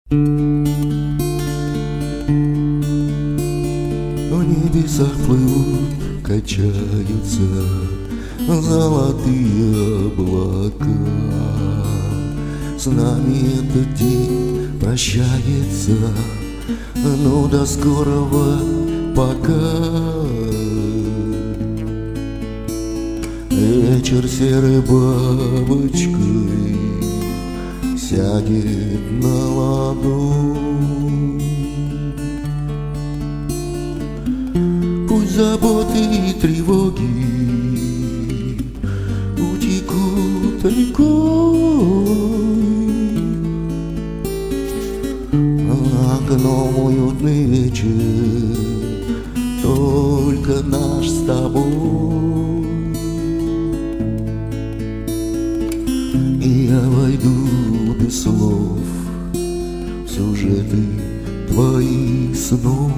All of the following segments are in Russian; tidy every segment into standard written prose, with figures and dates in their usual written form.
В небесах плывут, качаются золотые облака. С нами этот день прощается, ну до скорого пока. Вечер серой бабочкой сядет на ладонь. Пусть заботы и тревоги утекут рекой. Окном уютный вечер, только наш с тобой. И я войду без слов в сюжеты твоих снов.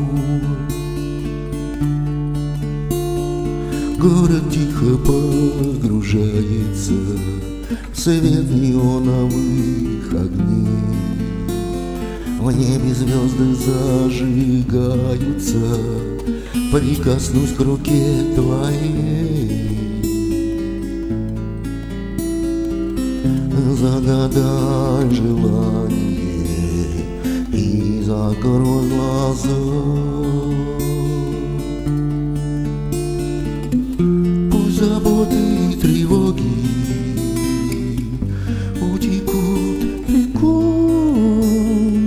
Город тихо погружается в свет неоновых огней. В небе звезды зажигаются, прикоснусь к руке твоей. Загадай желание и закрой глаза. Пусть заботы и тревоги утекут рекой.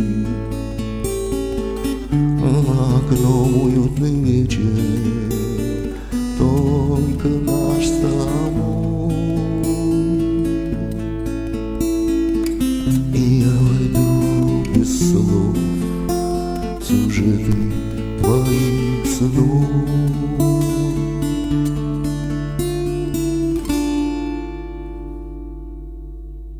Окном уютный вечер, только наш с тобой. И я войду без слов в сюжеты твоих снов.